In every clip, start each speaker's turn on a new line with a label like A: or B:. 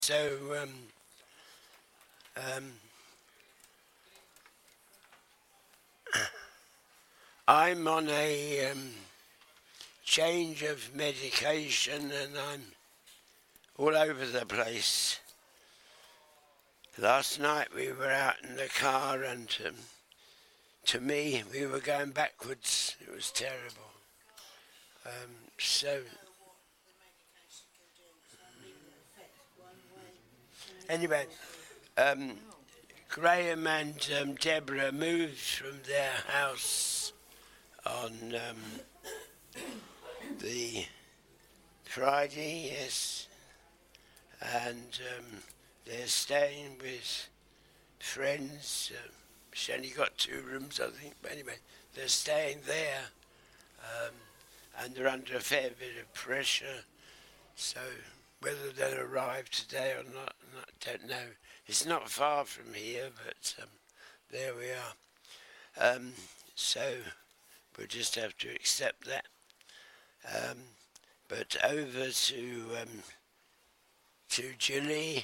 A: So, um, I'm on a change of medication and I'm all over the place. Last night we were out in the car and to me we were going backwards. It was terrible. So anyway, Graham and Deborah moved from their house on the Friday, yes, and they're staying with friends. She's only got 2 rooms, I think, but anyway, they're staying there, and they're under a fair bit of pressure, so whether they'll arrive today or not, I don't know. It's not far from here, but there we are. So we'll just have to accept that. But over to Julie.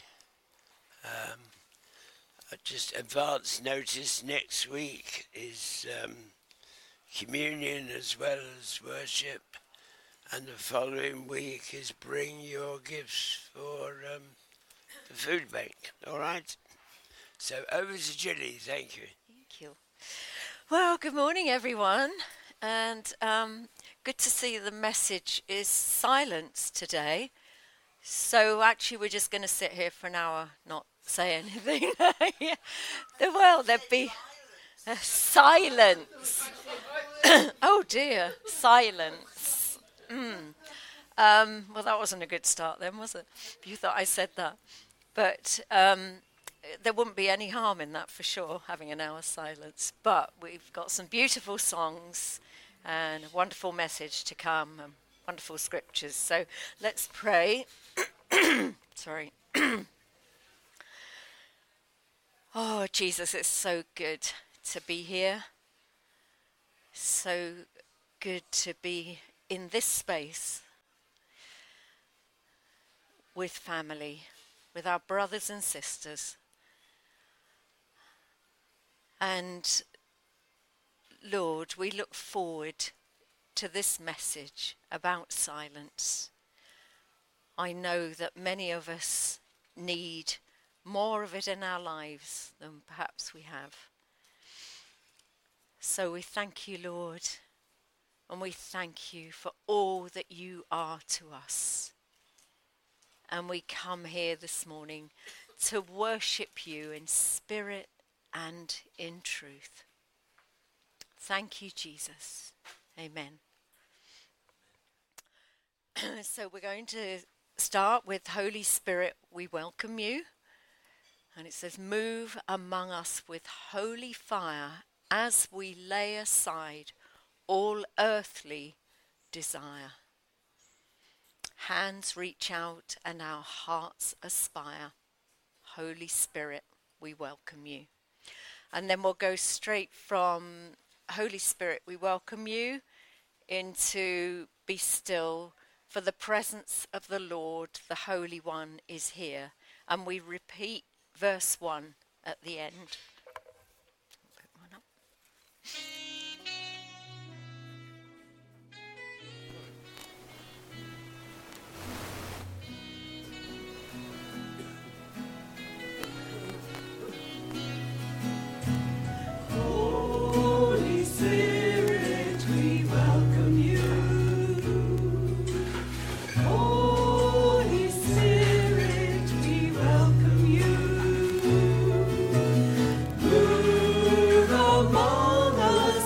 A: Just advance notice, next week is communion as well as worship, and the following week is bring your gifts for the food bank. All right? So over to Julie. Thank you.
B: Thank you. Well, good morning, everyone. And good to see the message is silence today. So actually, we're just going to sit here for an hour, not say anything. Yeah. There'd be silence. Oh dear, silence. Well, that wasn't a good start then, was it? You thought I said that. But there wouldn't be any harm in that for sure, having an hour's silence. But we've got some beautiful songs and a wonderful message to come and wonderful scriptures. So let's pray. Sorry. Oh, Jesus, it's so good to be here. So good to be in this space with family, with our brothers and sisters. And Lord, we look forward to this message about silence. I know that many of us need more of it in our lives than perhaps we have. So we thank you, Lord, and we thank you for all that you are to us. And we come here this morning to worship you in spirit and in truth. Thank you, Jesus. Amen. So we're going to start with Holy Spirit, we welcome you. And it says, move among us with holy fire as we lay aside all earthly desire. Hands reach out and our hearts aspire. Holy Spirit, we welcome you. And then we'll go straight from Holy Spirit, we welcome you into be still, for the presence of the Lord, the Holy One, is here. And we repeat verse 1 at the end. Put one up.
C: Holy Spirit, we welcome you. Holy Spirit, we welcome you. Move among us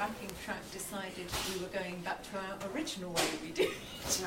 B: backing track decided we were going back to our original way we did it.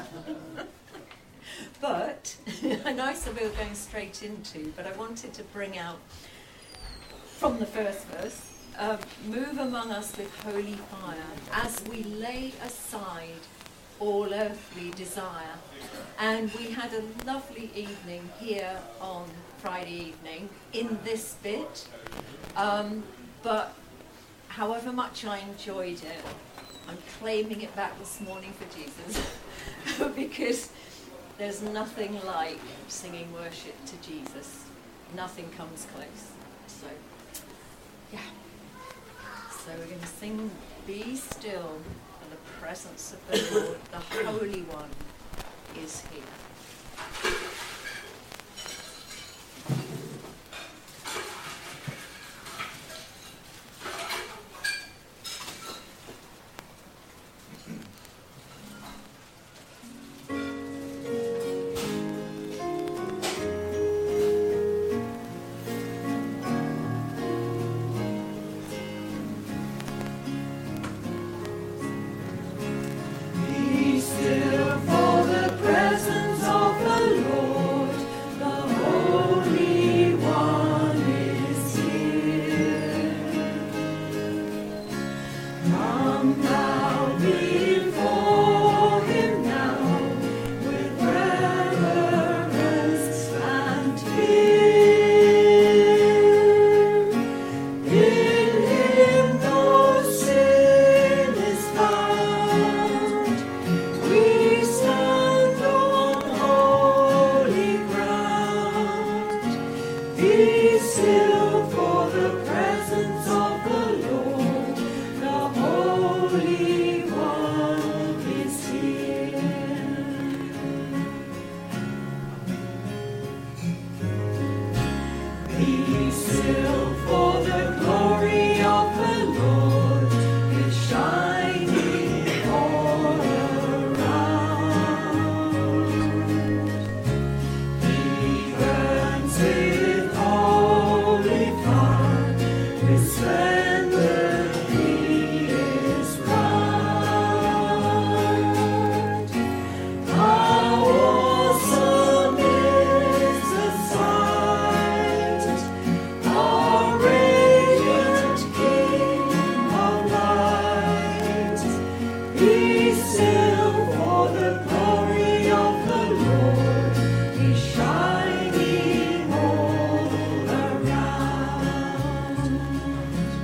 B: But, I know I said we were going straight into, but I wanted to bring out from the first verse, move among us with holy fire as we lay aside all earthly desire. And we had a lovely evening here on Friday evening in this bit, but however much I enjoyed it, I'm claiming it back this morning for Jesus because there's nothing like singing worship to Jesus. Nothing comes close. So, yeah. So we're going to sing Be Still, for the presence of the Lord, the Holy One, is here.
C: Be still for the presence of the Lord, the Holy One is here. Come bow before Him now with reverence and fear. In Him no sin is found. We stand on holy ground. Be still for the presence of the Lord, the Holy One is here. Be still for the glory of the Lord is shining all around. He burns with holy fire, with splendor He is bright. How awesome is the sight! Our radiant King of light. Be still for the glory of the Lord is shining all around.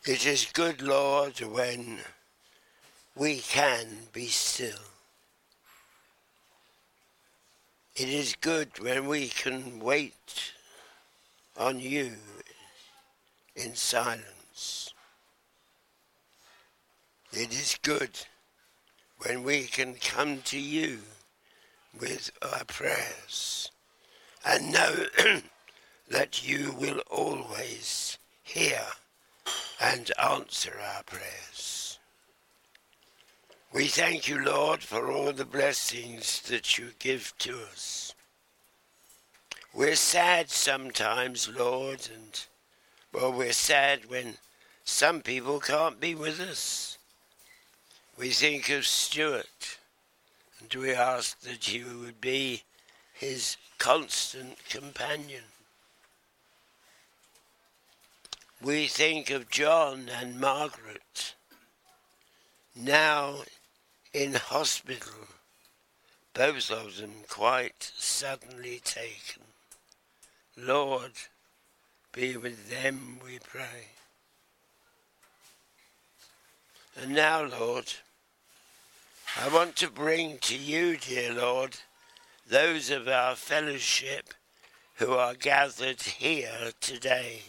A: It is good, Lord, when we can be still. It is good when we can wait on you in silence. It is good when we can come to you with our prayers and know that you will always hear and answer our prayers. We thank you, Lord, for all the blessings that you give to us. We're sad sometimes, Lord, and, we're sad when some people can't be with us. We think of Stuart, and we ask that you would be his constant companion. We think of John and Margaret, now in hospital, both of them quite suddenly taken. Lord, be with them, we pray. And now, Lord, I want to bring to you, dear Lord, those of our fellowship who are gathered here today.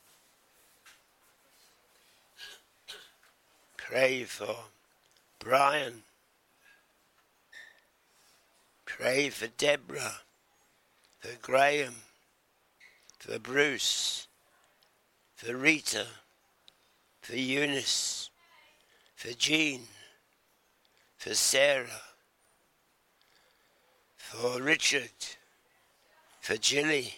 A: Pray for Brian. Pray for Deborah, for Graham, for Bruce, for Rita, for Eunice, for Jean, for Sarah, for Richard, for Jilly.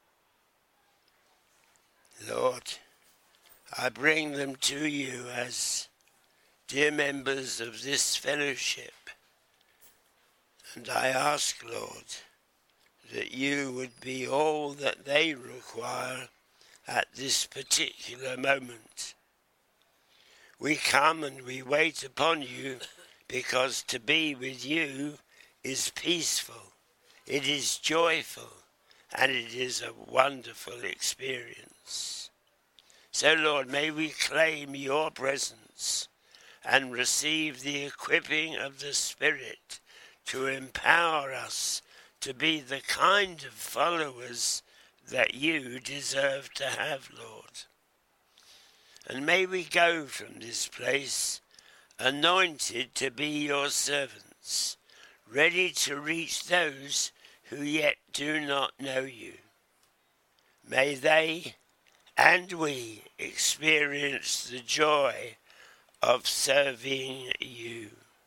A: Lord, I bring them to you as dear members of this fellowship, and I ask, Lord, that you would be all that they require at this particular moment. We come and we wait upon you because to be with you is peaceful, it is joyful, and it is a wonderful experience. So, Lord, may we claim your presence and receive the equipping of the Spirit to empower us to be the kind of followers that you deserve to have, Lord. And may we go from this place anointed to be your servants, ready to reach those who yet do not know you. May they and we experience the joy of serving you.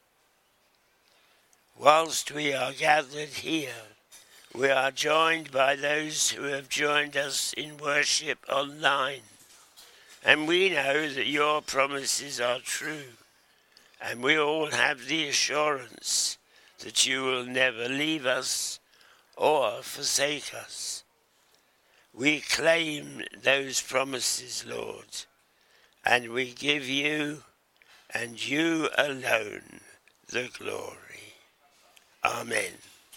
A: Whilst we are gathered here, we are joined by those who have joined us in worship online. And we know that your promises are true. And we all have the assurance that you will never leave us or forsake us. We claim those promises, Lord, and we give you and you alone the glory. Amen.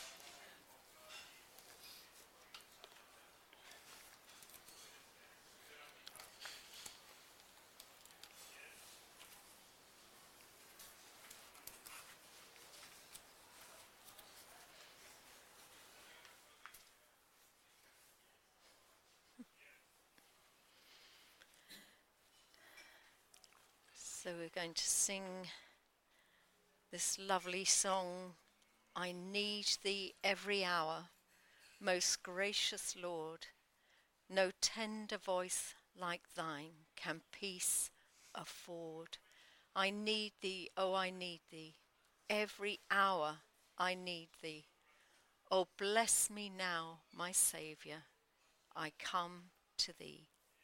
B: So we're going to sing this lovely song, I Need Thee Every Hour, Most Gracious Lord. No tender voice like thine can peace afford. I need thee, oh I need thee, every hour I need thee. Oh bless me now, my Saviour, I come to thee.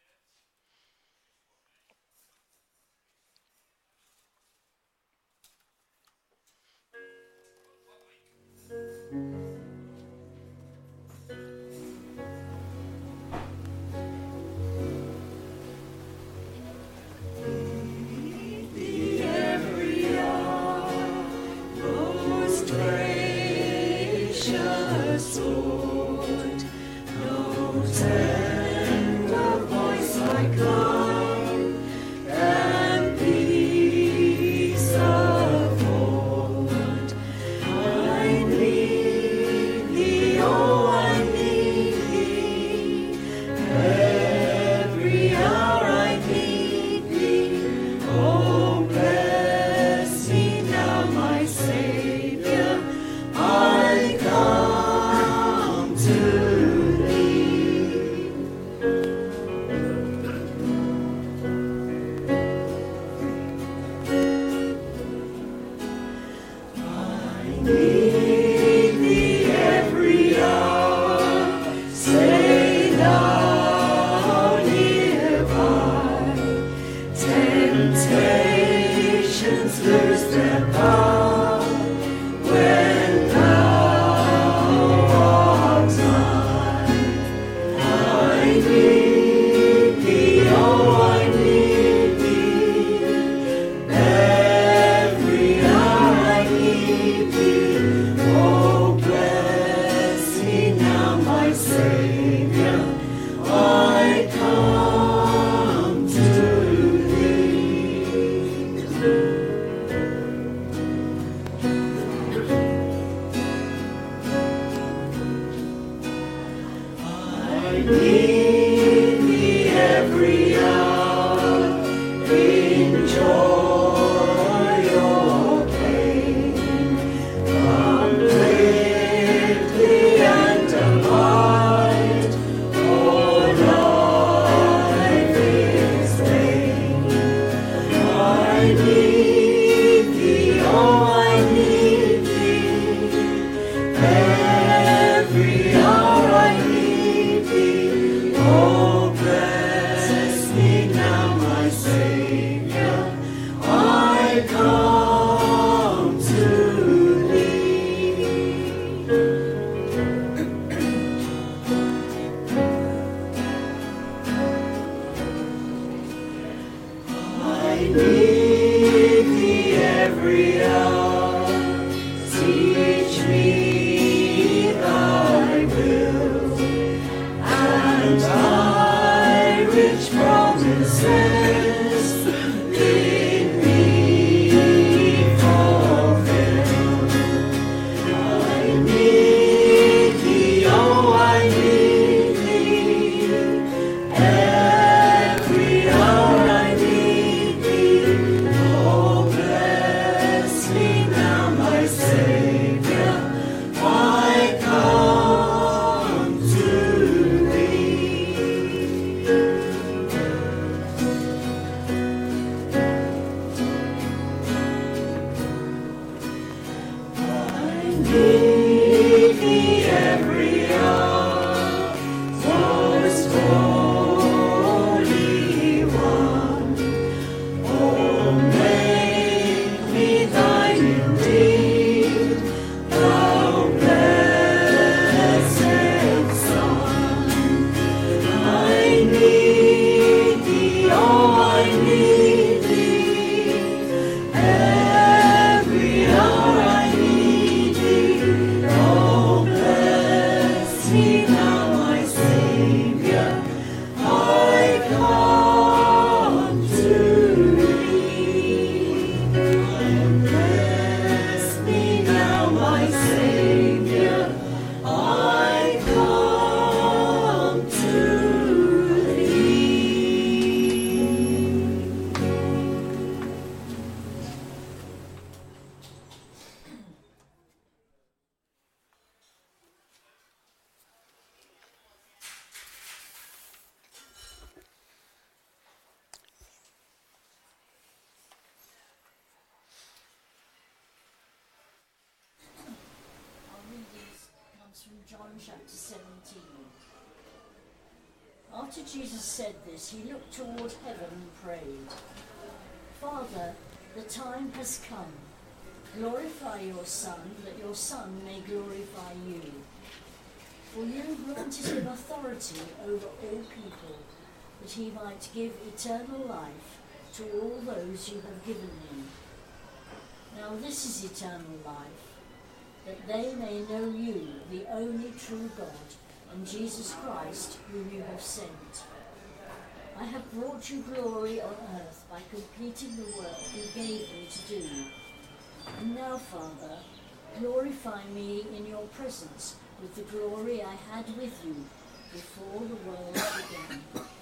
C: Every hour, most gracious Lord, no tender voice like thine Need thee every hour, stay thou nearby. Temptations lose their power when thou art mine. I need thee, oh, I need thee. Every hour I need thee. Oh, bless me now, my Savior. I come to I need thee every hour, enjoy your pain, completely and abide, for life is vain. I need thee, oh, I need thee, every hour I need thee. Oh, bless me now, my Savior, I come to thee. I need thee every hour, teach me thy will, and thy rich promises in me fulfill. I need thee, oh, I need thee, every hour I need thee. Oh, bless me now, my Savior, I come to thee. I need thee every hour, most holy one. Oh, make me thine indeed, thou blessed Son. I need thee, oh, I need thee, every hour I need thee. Oh, bless me now, my Savior, I come to thee. Bless me now, my Savior, I come to thee.
D: Our reading comes from John chapter 17. After Jesus said this, he looked toward heaven and prayed, Father, the time has come. Glorify your Son, that your Son may glorify you. For you granted him authority over all people, that he might give eternal life to all those you have given him. Now this is eternal life, that they may know you, the only true God, and Jesus Christ, whom you have sent. I have brought you glory on earth by completing the work you gave me to do. And now, Father, glorify me in your presence with the glory I had with you before the world began.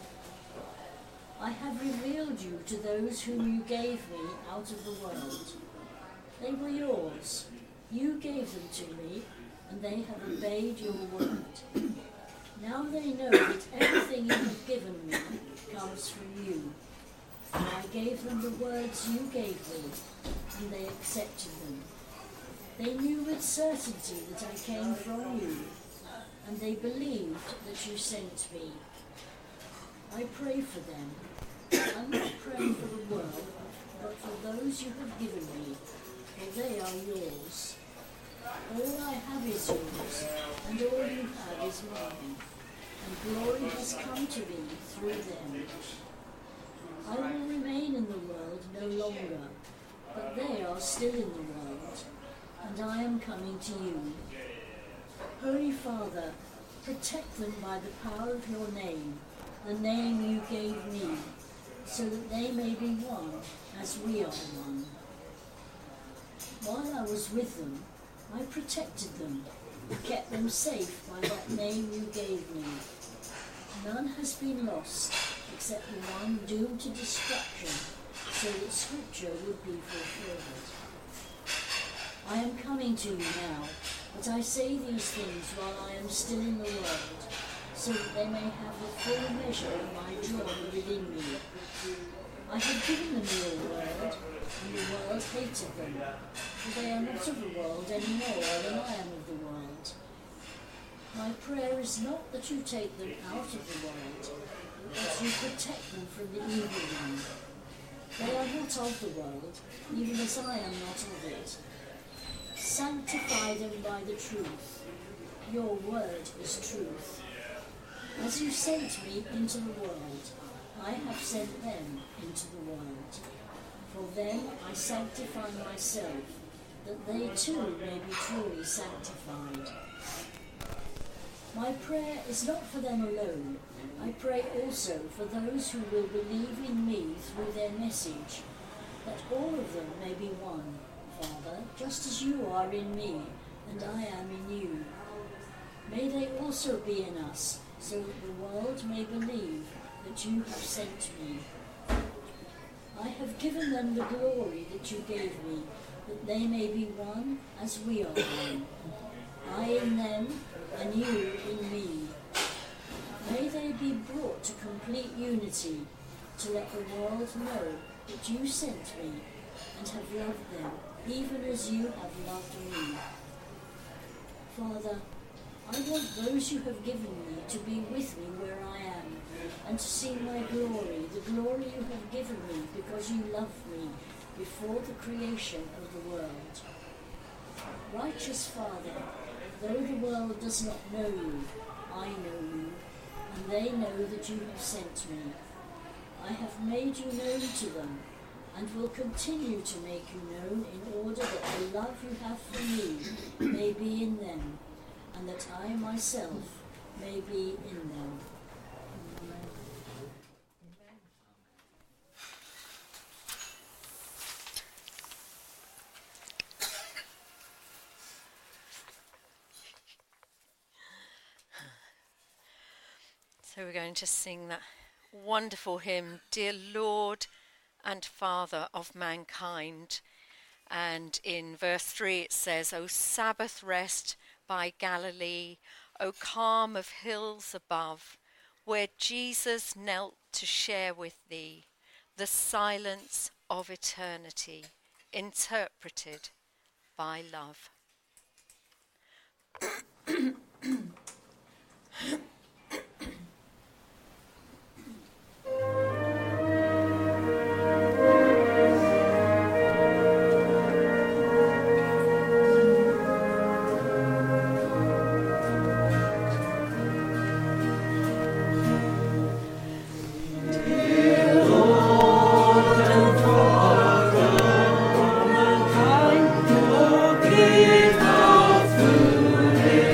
D: I have revealed you to those whom you gave me out of the world. They were yours. You gave them to me, and they have obeyed your word. Now they know that everything you have given me comes from you. And I gave them the words you gave me, and they accepted them. They knew with certainty that I came from you, and they believed that you sent me. I pray for them. I'm not praying for the world, but for those you have given me, for they are yours. All I have is yours, and all you have is mine, and glory has come to me through them. I will remain in the world no longer, but they are still in the world, and I am coming to you. Holy Father, protect them by the power of your name, the name you gave me, so that they may be one as we are one. While I was with them, I protected them, kept them safe by that name you gave me. None has been lost except the one doomed to destruction, so that Scripture would be fulfilled. I am coming to you now, but I say these things while I am still in the world, so that they may have the full measure of my joy within me. I have given them your word, and the world hated them, for they are not of the world any more than I am of the world. My prayer is not that you take them out of the world, but that you protect them from the evil one. They are not of the world, even as I am not of it. Sanctify them by the truth. Your word is truth. As you sent me into the world, I have sent them into the world. For them I sanctify myself, that they too may be truly sanctified. My prayer is not for them alone. I pray also for those who will believe in me through their message, that all of them may be one, Father, just as you are in me, and I am in you. May they also be in us, so that the world may believe that you have sent me. I have given them the glory that you gave me, that they may be one as we are one. I in them, and you in me. May they be brought to complete unity, to let the world know that you sent me and have loved them, even as you have loved me. Father, I want those you have given me to be with me where I am, and to see my glory, the glory you have given me because you loved me before the creation of the world. Righteous Father, though the world does not know you, I know you, and they know that you have sent me. I have made you known to them, and will continue to make you known in order that the love you have for me may be in them, and that I myself may be in them. Amen.
B: So we're going to sing that wonderful hymn, Dear Lord and Father of Mankind. And in verse 3 it says, O Sabbath rest by Galilee, O calm of hills above, where Jesus knelt to share with thee the silence of eternity, interpreted by love.
C: Give us food.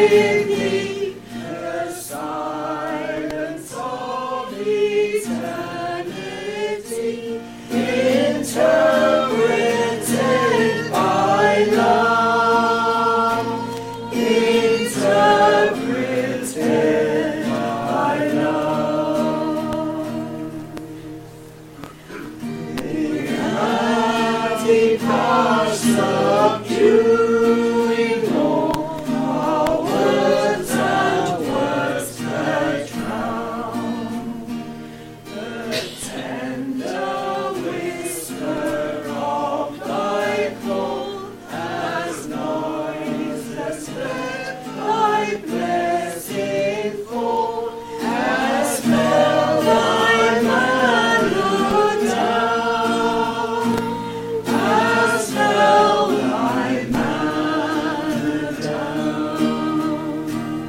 C: with thee, the silence of eternity, interpreted by love, interpreted by love. The past subduing all our words and words that drown, the tender whisper of thy call, as noiseless let thy blessing fall, as fell thy manhood down, as fell thy manhood down.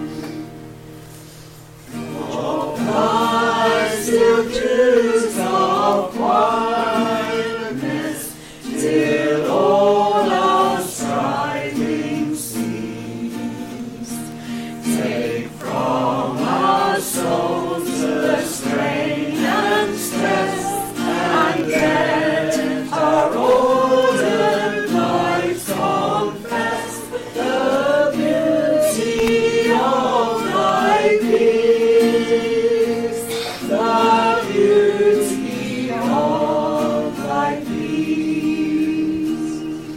C: Oh, thy still dews of quietness, till all our striving cease. Take from our souls the strain and stress, and let our ordered lives confess the beauty of thy peace, the beauty of thy peace.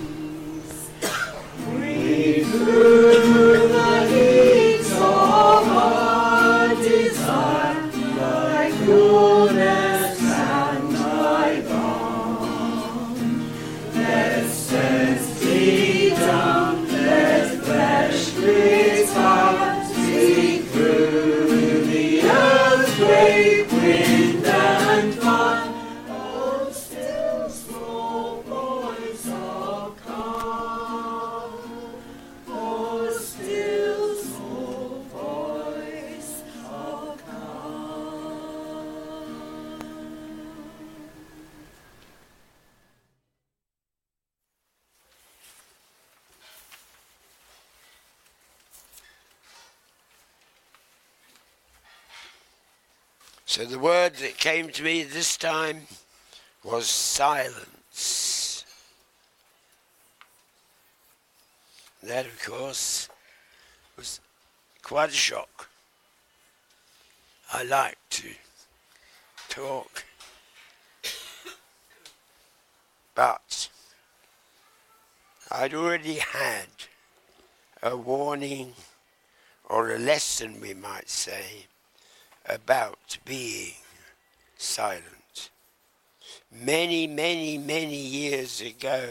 C: Breathe through the heat of our desire thy goodness and thy balm. Let sense be done, let flesh retire, speak through the earthquake, wind and fire. Oh, still small voice of calm, oh, still small voice of calm.
A: So the word that came to me this time was silence. That, of course, was quite a shock. I like to talk, but I'd already had a warning, or a lesson we might say, about being silent. Many, many, many years ago,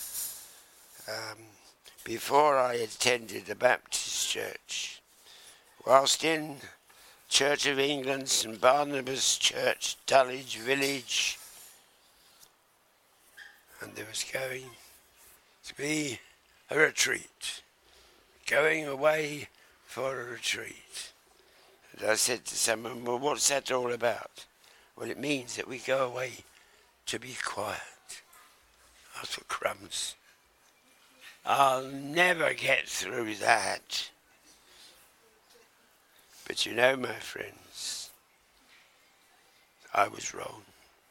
A: before I attended a Baptist church, whilst in Church of England, St Barnabas Church, Dulwich Village, and there was going to be a retreat, going away for a retreat. And I said to someone, well, what's that all about? Well, it means that we go away to be quiet. I thought, crumbs, I'll never get through that. But you know, my friends, I was wrong.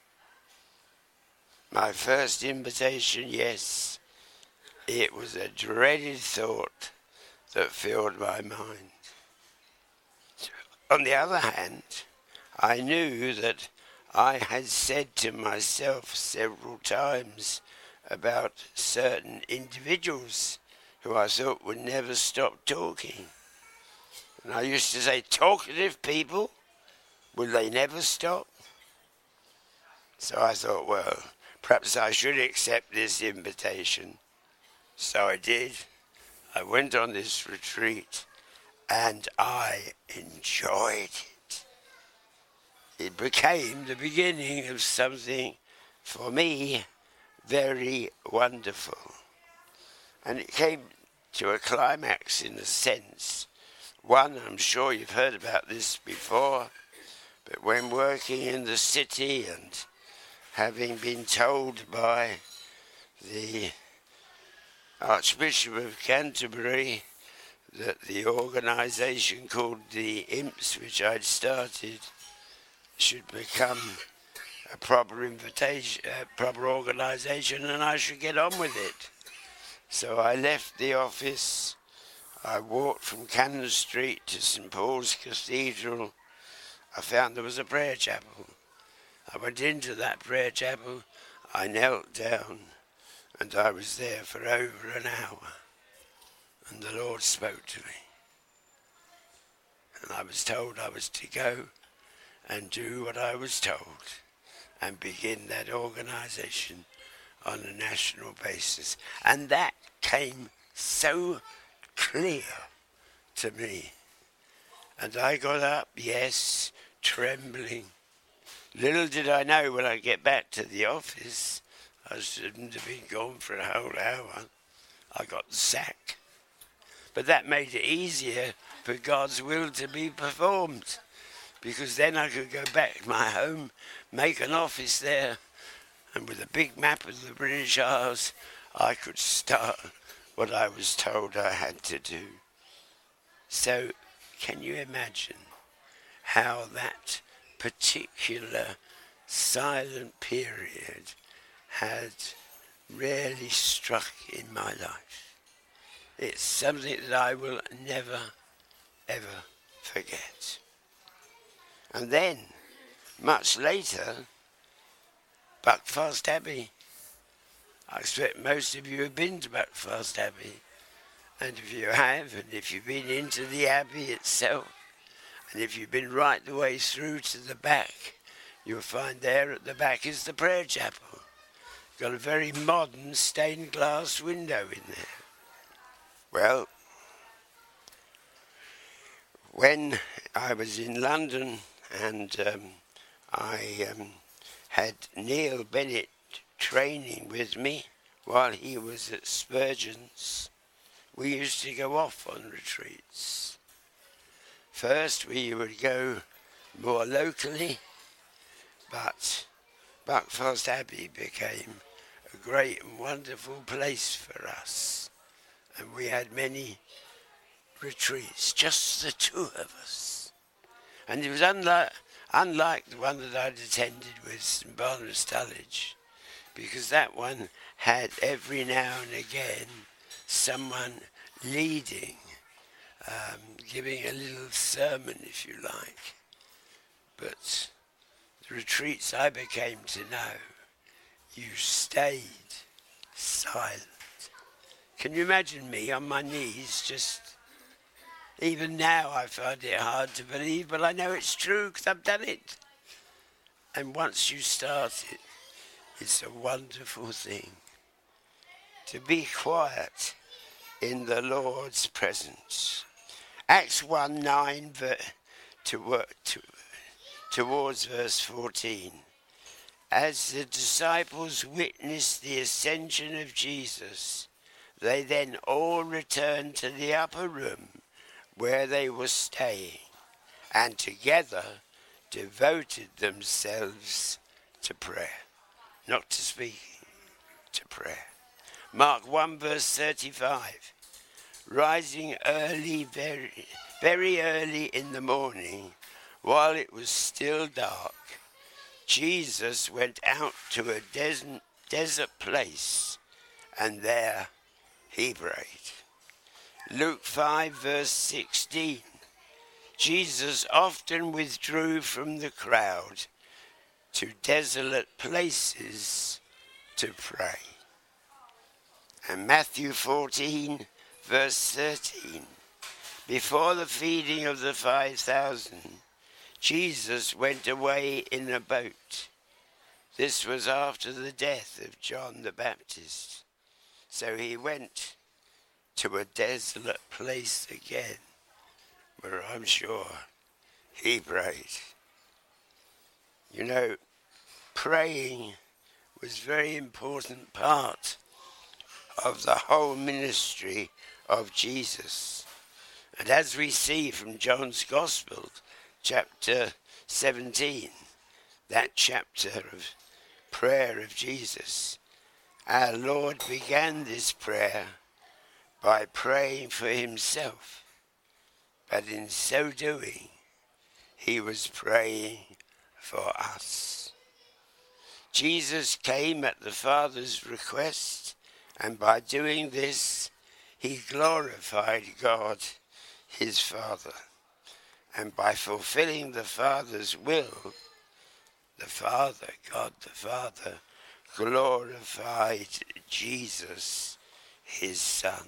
A: My first invitation, yes, it was a dreaded thought that filled my mind. On the other hand, I knew that I had said to myself several times about certain individuals who I thought would never stop talking. And I used to say, talkative people, will they never stop? So I thought, well, perhaps I should accept this invitation. So I did. I went on this retreat and I enjoyed it. It became the beginning of something, for me, very wonderful. And it came to a climax in a sense. One, I'm sure you've heard about this before, but when working in the city and having been told by the Archbishop of Canterbury that the organisation called the Imps, which I'd started, should become a proper proper organisation, and I should get on with it. So I left the office. I walked from Cannon Street to St Paul's Cathedral. I found there was a prayer chapel. I went into that prayer chapel. I knelt down, and I was there for over an hour. And the Lord spoke to me. And I was told I was to go and do what I was told and begin that organisation on a national basis. And that came so clear to me. And I got up, yes, trembling. Little did I know when I get back to the office, I shouldn't have been gone for a whole hour. I got the sack. But that made it easier for God's will to be performed, because then I could go back to my home, make an office there, and with a big map of the British Isles, I could start what I was told I had to do. So, can you imagine how that particular silent period had really struck in my life? It's something that I will never, ever forget. And then, much later, Buckfast Abbey. I expect most of you have been to Buckfast Abbey. And if you have, and if you've been into the Abbey itself, and if you've been right the way through to the back, you'll find there at the back is the prayer chapel. Got a very modern stained glass window in there. Well, when I was in London and I had Neil Bennett training with me while he was at Spurgeon's, we used to go off on retreats. First we would go more locally, but Buckfast Abbey became a great and wonderful place for us. And we had many retreats, just the two of us. And it was unlike the one that I'd attended with St Barnabas Tullidge, because that one had every now and again someone leading, giving a little sermon, if you like. But the retreats I became to know, you stayed silent. Can you imagine me on my knees just... Even now I find it hard to believe, but I know it's true because I've done it. And once you start it, it's a wonderful thing. To be quiet in the Lord's presence. Acts 1:9 towards verse 14. As the disciples witnessed the ascension of Jesus, they then all returned to the upper room where they were staying, and together devoted themselves to prayer. Not to speaking, to prayer. Mark 1 verse 35. Rising early, very early in the morning, while it was still dark, Jesus went out to a desert place, and there he prayed. Luke 5 verse 16. Jesus often withdrew from the crowd to desolate places to pray. And Matthew 14 verse 13. Before the feeding of the 5,000, Jesus went away in a boat. This was after the death of John the Baptist. So he went to a desolate place again, where I'm sure he prayed. You know, praying was a very important part of the whole ministry of Jesus. And as we see from John's Gospel, chapter 17, that chapter of prayer of Jesus, our Lord began this prayer by praying for himself, but in so doing, he was praying for us. Jesus came at the Father's request, and by doing this, he glorified God, his Father. And by fulfilling the Father's will, the Father, God the Father, glorified Jesus, his Son.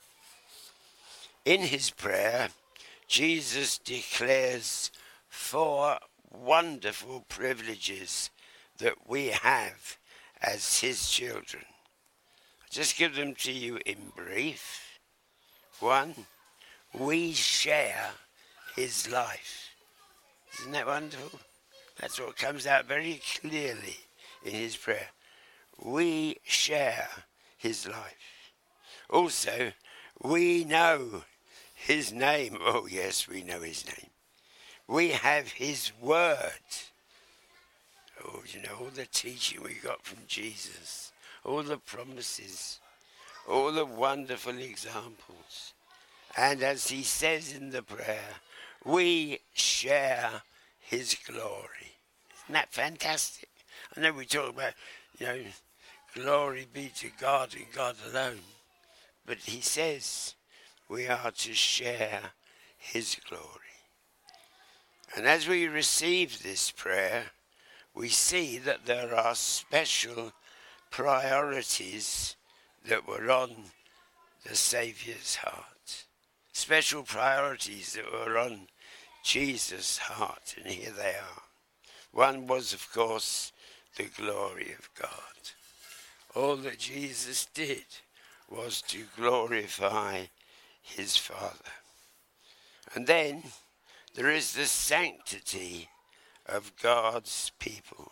A: In his prayer, Jesus declares 4 wonderful privileges that we have as his children. I'll just give them to you in brief. 1, we share his life. Isn't that wonderful? That's what comes out very clearly in his prayer. We share his life. Also, we know his name. Oh yes, we know his name. We have his word. Oh, you know, all the teaching we got from Jesus, all the promises, all the wonderful examples. And as he says in the prayer, we share his glory. Isn't that fantastic? I know we talk about, glory be to God and God alone. But he says we are to share his glory. And as we receive this prayer, we see that there are special priorities that were on the Saviour's heart. Special priorities that were on Jesus' heart, and here they are. One was, of course, the glory of God. All that Jesus did was to glorify his Father. And then there is the sanctity of God's people.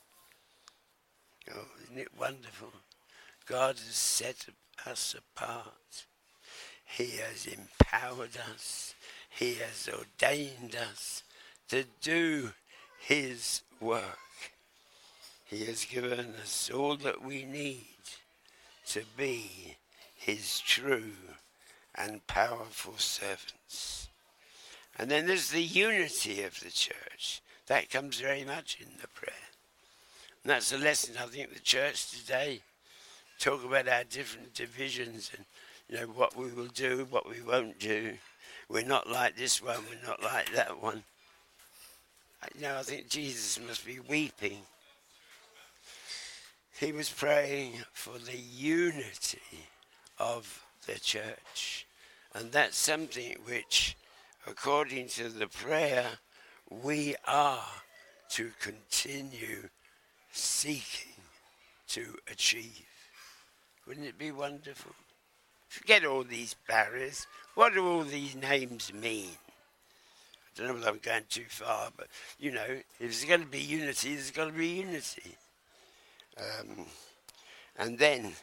A: Oh, isn't it wonderful? God has set us apart. He has empowered us. He has ordained us to do his work. He has given us all that we need to be his true and powerful servants. And then there's the unity of the church. That comes very much in the prayer. And that's the lesson, I think, the church today. Talk about our different divisions and, what we will do, what we won't do. We're not like this one, we're not like that one. I think Jesus must be weeping. He was praying for the unity of the church. And that's something which, according to the prayer, we are to continue seeking to achieve. Wouldn't it be wonderful? Forget all these barriers. What do all these names mean? I don't know whether I'm going too far, but, if there's going to be unity, there's got to be unity. And then,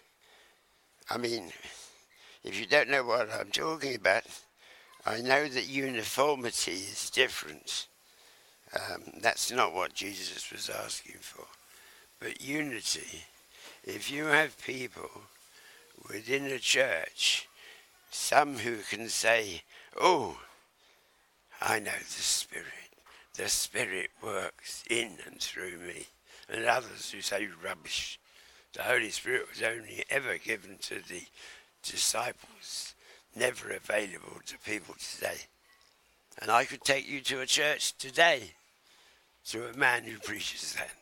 A: if you don't know what I'm talking about, I know that uniformity is different. That's not what Jesus was asking for. But unity, if you have people within a church, some who can say, oh, I know the Spirit works in and through me, and others who say rubbish. The Holy Spirit was only ever given to the disciples, never available to people today. And I could take you to a church today, to a man who preaches that.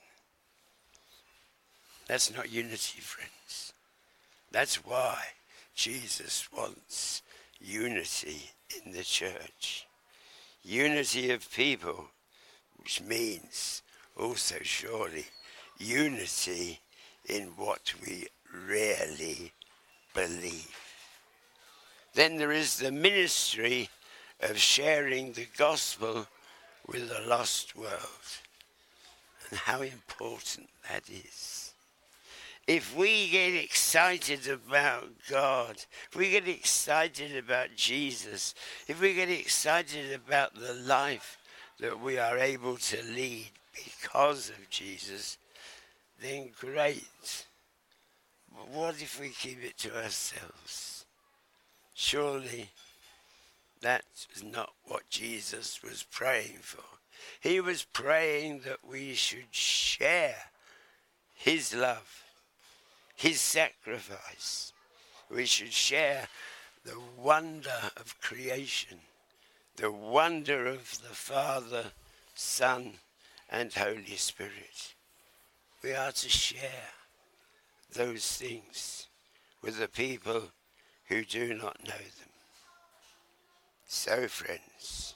A: That's not unity, friends. That's why Jesus wants unity in the church. Unity of people, which means also surely unity in what we really believe. Then there is the ministry of sharing the gospel with a lost world, and how important that is. If we get excited about God, if we get excited about Jesus, if we get excited about the life that we are able to lead because of Jesus, then great. But what if we keep it to ourselves? Surely that is not what Jesus was praying for. He was praying that we should share his love, his sacrifice. We should share the wonder of creation, the wonder of the Father, Son, and Holy Spirit. We are to share those things with the people who do not know them. So, friends,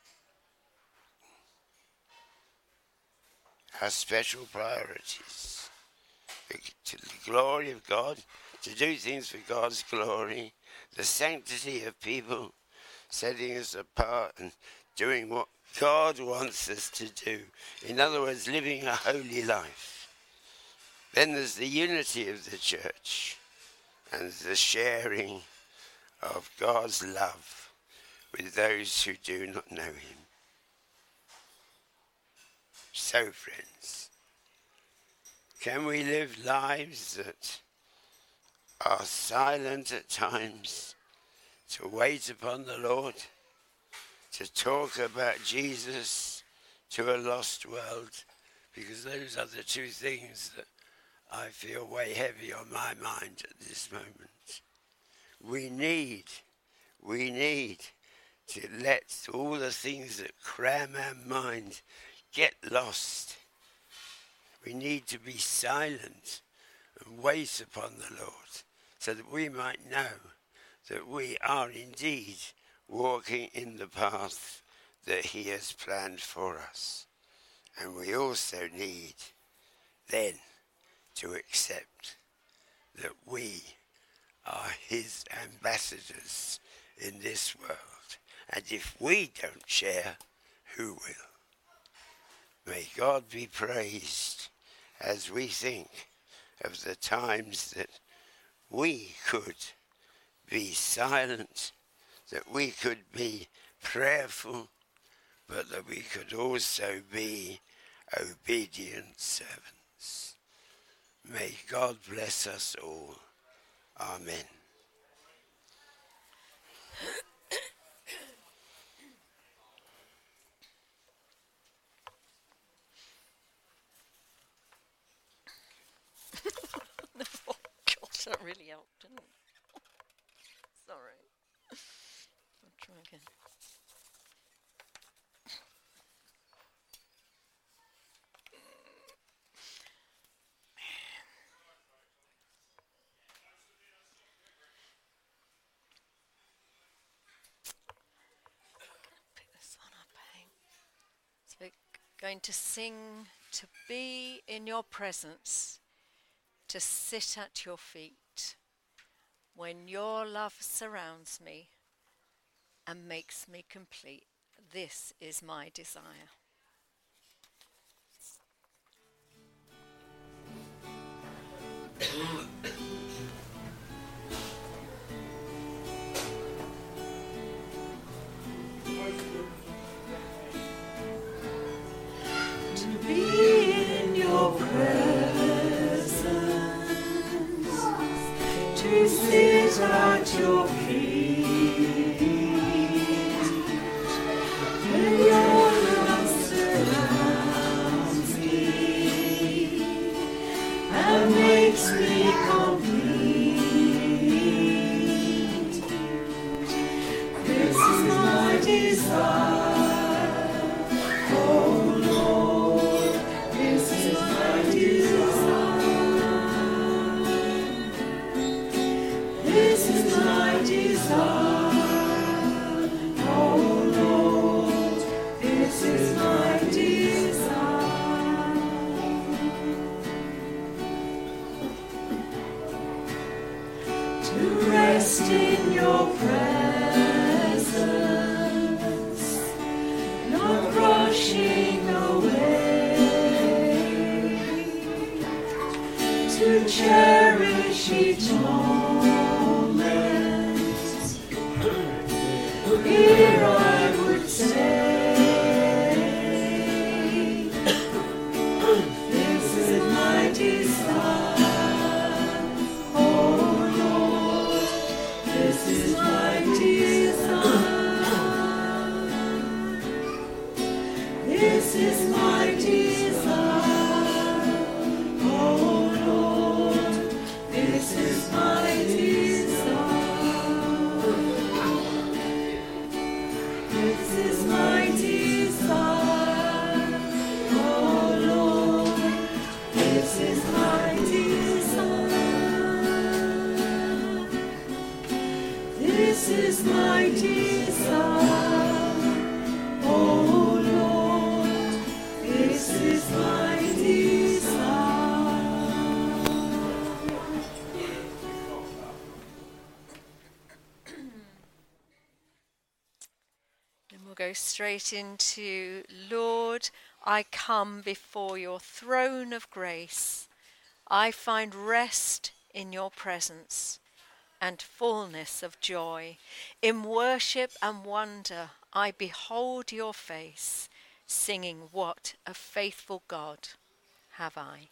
A: our special priorities, to the glory of God, to do things for God's glory, the sanctity of people, setting us apart and doing what God wants us to do. In other words, living a holy life. Then there's the unity of the church and the sharing of God's love with those who do not know him. So, friends, can we live lives that are silent at times, to wait upon the Lord, to talk about Jesus to a lost world? Because those are the two things that I feel way heavy on my mind at this moment. We need to let all the things that cram our mind get lost. We need to be silent and wait upon the Lord, so that we might know that we are indeed walking in the path that he has planned for us. And we also need then to accept that we are his ambassadors in this world. And if we don't share, who will? May God be praised as we think of the times that we could be silent, that we could be prayerful, but that we could also be obedient servants. May God bless us all. Amen.
B: Oh, gosh, that really helped, didn't it? Sorry. I'll try again. Pick this one up, eh? So we're going to sing "To Be in Your Presence," to sit at your feet, when your love surrounds me and makes me complete. This is my desire.
C: To be in your presence, to sit at your feet, when your love surrounds me and makes me complete. This is my desire. In your presence,
B: And we'll go straight into, Lord, I come before your throne of grace. I find rest in your presence and fullness of joy. In worship and wonder, I behold your face, singing, what a faithful God have I.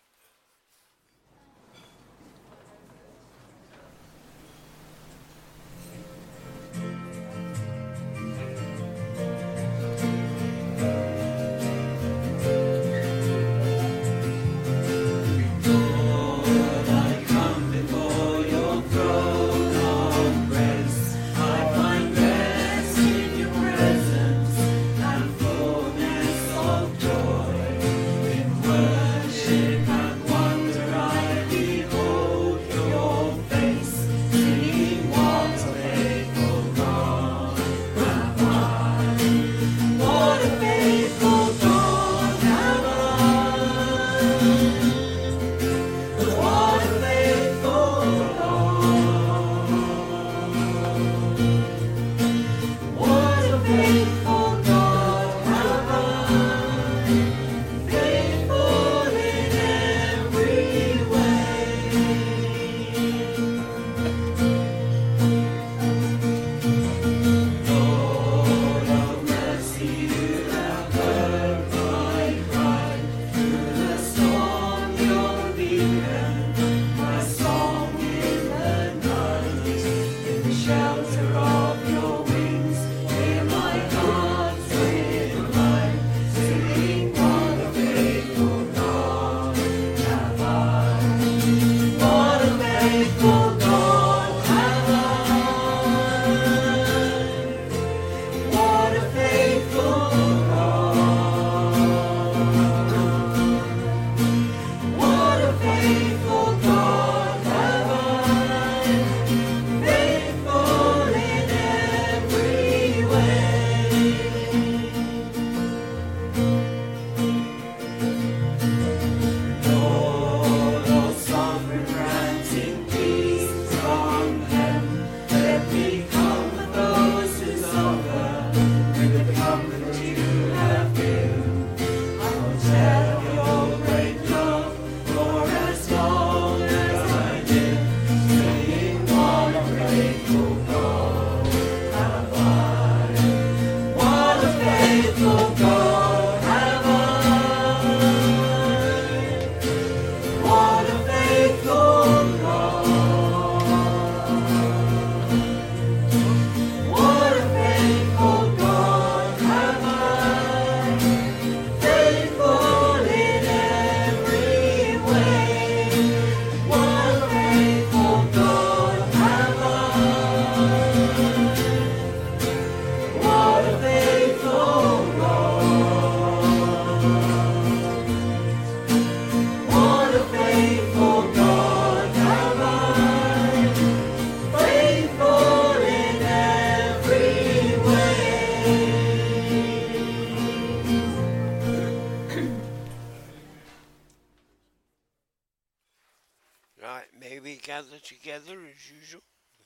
A: Right, may we gather together as usual?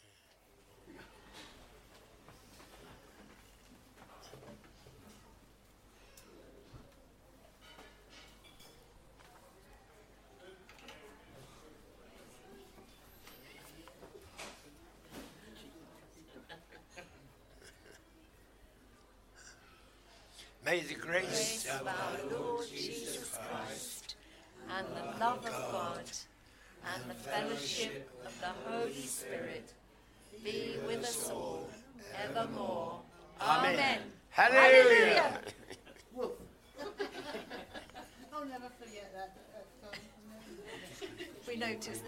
A: May the grace of our Lord Jesus Christ
B: and the love of God and the fellowship of the Holy Spirit be with us all evermore. Amen.
A: Hallelujah.
E: I'll never forget that. We noticed